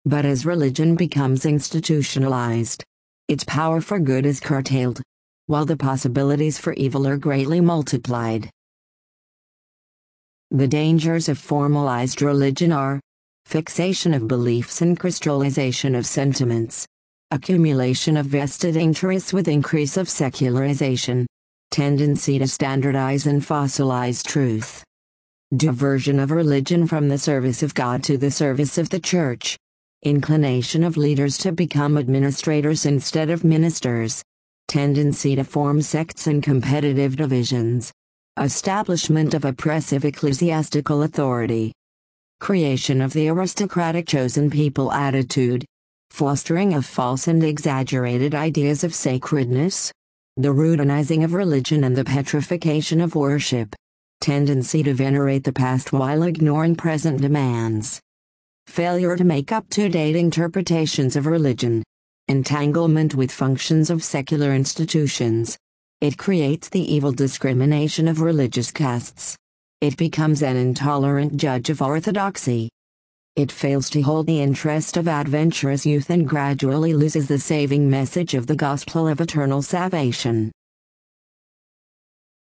But as religion becomes institutionalized, its power for good is curtailed, while the possibilities for evil are greatly multiplied. The dangers of formalized religion are fixation of beliefs and crystallization of sentiments, accumulation of vested interests with increase of secularization, tendency to standardize and fossilize truth, diversion of religion from the service of God to the service of the Church, inclination of leaders to become administrators instead of ministers, tendency to form sects and competitive divisions, establishment of oppressive ecclesiastical authority, creation of the aristocratic chosen people attitude, fostering of false and exaggerated ideas of sacredness, the routinizing of religion and the petrification of worship, tendency to venerate the past while ignoring present demands, failure to make up-to-date interpretations of religion, entanglement with functions of secular institutions. It creates the evil discrimination of religious castes. It becomes an intolerant judge of orthodoxy. It fails to hold the interest of adventurous youth and gradually loses the saving message of the gospel of eternal salvation.